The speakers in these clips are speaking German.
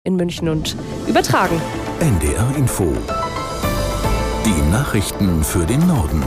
in München und übertragen. NDR Info. Die Nachrichten für den Norden.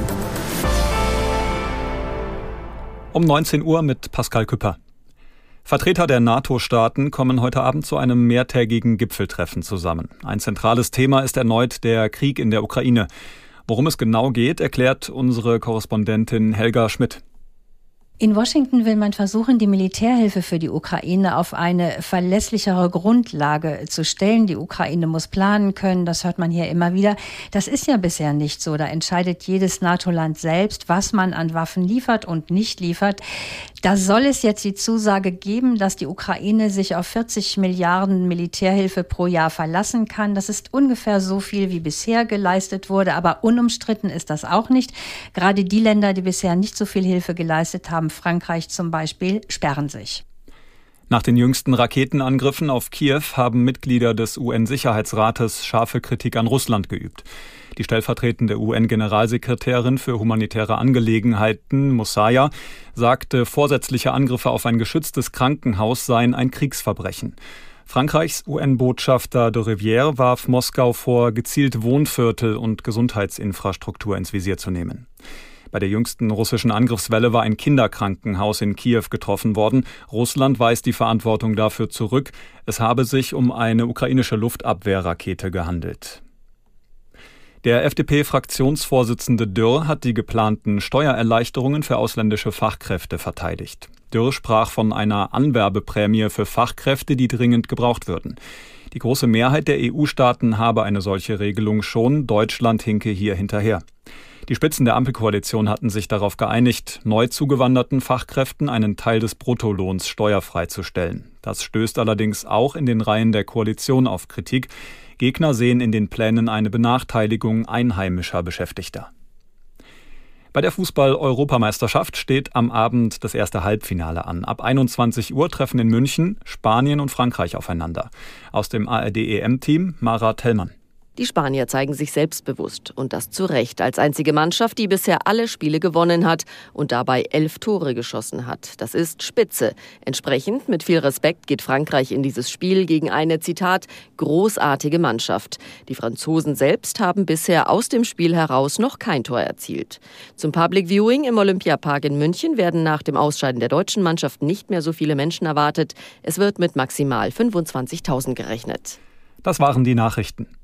Um 19 Uhr mit Pascal Küpper. Vertreter der NATO-Staaten kommen heute Abend zu einem mehrtägigen Gipfeltreffen zusammen. Ein zentrales Thema ist erneut der Krieg in der Ukraine. Worum es genau geht, erklärt unsere Korrespondentin Helga Schmidt. In Washington will man versuchen, die Militärhilfe für die Ukraine auf eine verlässlichere Grundlage zu stellen. Die Ukraine muss planen können, das hört man hier immer wieder. Das ist ja bisher nicht so. Da entscheidet jedes NATO-Land selbst, was man an Waffen liefert und nicht liefert. Da soll es jetzt die Zusage geben, dass die Ukraine sich auf 40 Milliarden Militärhilfe pro Jahr verlassen kann. Das ist ungefähr so viel, wie bisher geleistet wurde. Aber unumstritten ist das auch nicht. Gerade die Länder, die bisher nicht so viel Hilfe geleistet haben, Frankreich zum Beispiel, sperren sich. Nach den jüngsten Raketenangriffen auf Kiew haben Mitglieder des UN-Sicherheitsrates scharfe Kritik an Russland geübt. Die stellvertretende UN-Generalsekretärin für humanitäre Angelegenheiten, Musaya, sagte, vorsätzliche Angriffe auf ein geschütztes Krankenhaus seien ein Kriegsverbrechen. Frankreichs UN-Botschafter de Rivière warf Moskau vor, gezielt Wohnviertel und Gesundheitsinfrastruktur ins Visier zu nehmen. Bei der jüngsten russischen Angriffswelle war ein Kinderkrankenhaus in Kiew getroffen worden. Russland weist die Verantwortung dafür zurück. Es habe sich um eine ukrainische Luftabwehrrakete gehandelt. Der FDP-Fraktionsvorsitzende Dürr hat die geplanten Steuererleichterungen für ausländische Fachkräfte verteidigt. Dürr sprach von einer Anwerbeprämie für Fachkräfte, die dringend gebraucht würden. Die große Mehrheit der EU-Staaten habe eine solche Regelung schon. Deutschland hinke hier hinterher. Die Spitzen der Ampelkoalition hatten sich darauf geeinigt, neu zugewanderten Fachkräften einen Teil des Bruttolohns steuerfrei zu stellen. Das stößt allerdings auch in den Reihen der Koalition auf Kritik. Gegner sehen in den Plänen eine Benachteiligung einheimischer Beschäftigter. Bei der Fußball-Europameisterschaft steht am Abend das erste Halbfinale an. Ab 21 Uhr treffen in München Spanien und Frankreich aufeinander. Aus dem ARD-EM-Team Mara Tellmann. Die Spanier zeigen sich selbstbewusst und das zu Recht als einzige Mannschaft, die bisher alle Spiele gewonnen hat und dabei 11 Tore geschossen hat. Das ist Spitze. Entsprechend mit viel Respekt geht Frankreich in dieses Spiel gegen eine, Zitat, großartige Mannschaft. Die Franzosen selbst haben bisher aus dem Spiel heraus noch kein Tor erzielt. Zum Public Viewing im Olympiapark in München werden nach dem Ausscheiden der deutschen Mannschaft nicht mehr so viele Menschen erwartet. Es wird mit maximal 25.000 gerechnet. Das waren die Nachrichten.